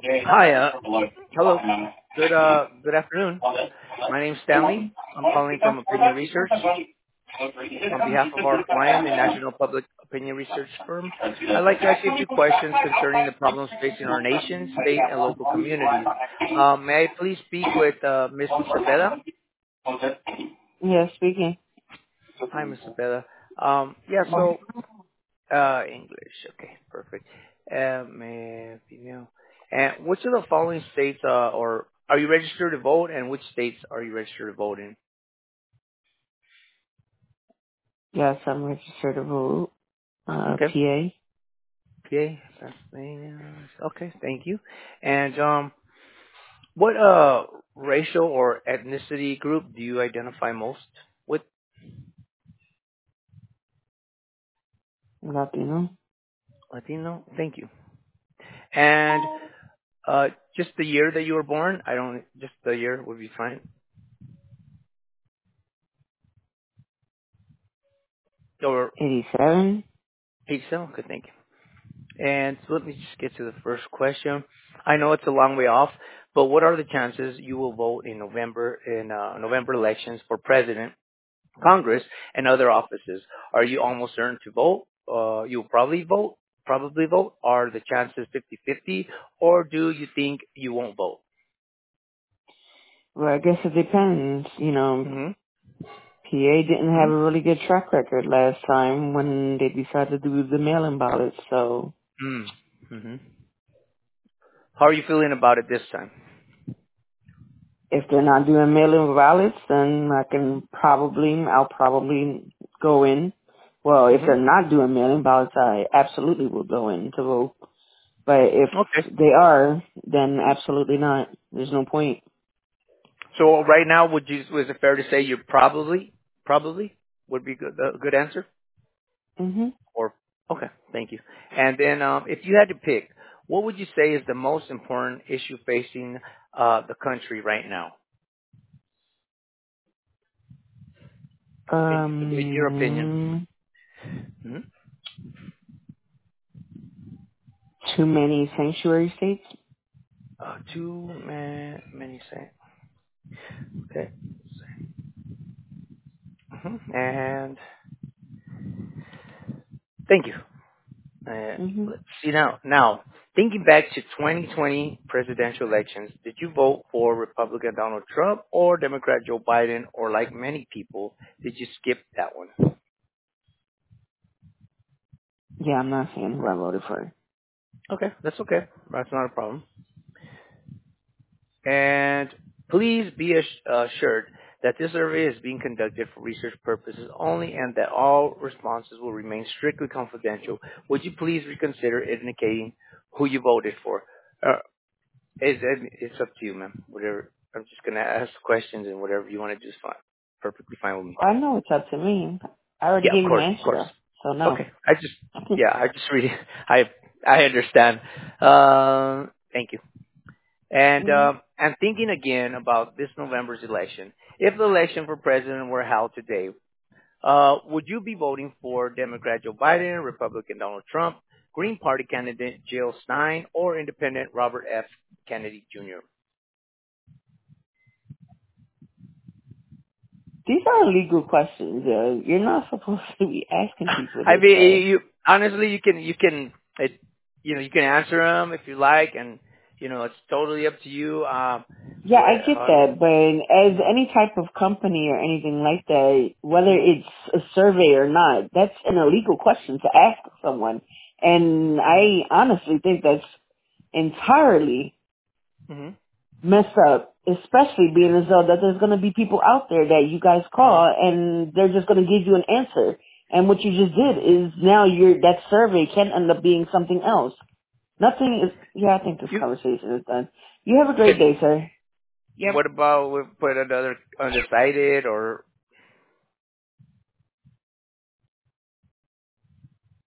Hi, hello. Good afternoon. My name's Stanley. I'm calling from Opinion Research on behalf of our client, the National Public Opinion Research Firm. I'd like to ask you a few questions concerning the problems facing our nation, state, and local communities. May I please speak with Ms. Cepeda? Yes, speaking. Hi, Ms. Cepeda. Yeah, so English. Okay, perfect. Female. And which of the following states, or are you registered to vote, and which states are you registered to vote in? Yes, I'm registered to vote. Okay. PA. PA, Pennsylvania. Okay, thank you. And what racial or ethnicity group do you identify most with? Latino. Latino. Thank you. And just the year that you were born. I don't. Just the year would be fine. Or 87. 87. Okay, thank you. And so let me just get to the first question. I know it's a long way off, but what are the chances you will vote in November elections for president, Congress, and other offices? Are you almost certain to vote? You'll probably vote. Are the chances 50-50, or do you think you won't vote? Well, I guess it depends. Mm-hmm. PA didn't have a really good track record last time when they decided to do the mail-in ballots. So Mm-hmm. How are you feeling about it this time? if they're not doing mail-in ballots, then I'll probably go in. Well, if Mm-hmm. they're not doing mail-in ballots, I absolutely will go in to vote. But if Okay. they are, then absolutely not. There's no point. So right now, is it fair to say you're probably would be a good answer? Mhm. Or okay, thank you. And then, if you had to pick, what would you say is the most important issue facing the country right now, in your opinion? Hmm. Too many sanctuary states. Many say. Okay. And thank you. Mhm. Let's see now. Now, thinking back to 2020 presidential elections, did you vote for Republican Donald Trump or Democrat Joe Biden, or like many people, did you skip that one? Yeah, I'm not saying who I voted for. Okay, that's okay. That's not a problem. And please be assured that this survey is being conducted for research purposes only and that all responses will remain strictly confidential. Would you please reconsider indicating who you voted for? Uh, it's up to you, ma'am. Whatever. I'm just going to ask questions, and whatever you want to do is fine. Perfectly fine with me. I know it's up to me. I already Yeah, gave you my of answer course. though, so no. Okay. I just really, I understand. Thank you. And Mhm. I'm thinking again about this November's election. If the election for president were held today, would you be voting for Democrat Joe Biden, Republican Donald Trump, Green Party candidate Jill Stein, or Independent Robert F. Kennedy Jr.? These are legal questions. You're not supposed to be asking people I this mean, stuff. you honestly, you can answer them if you like, and it's totally up to you. Yeah, I get that, but as any type of company or anything like that, whether it's a survey or not, that's an illegal question to ask someone. And I honestly think that's entirely Mhm. messed up, especially being as though that there's going to be people out there that you guys Mhm. call and they're just going to give you an answer. And what you just did is now that survey can end up being something else. Nothing is, yeah, I think this You conversation is done. You have a great can. day, sir. What about we put another undecided, or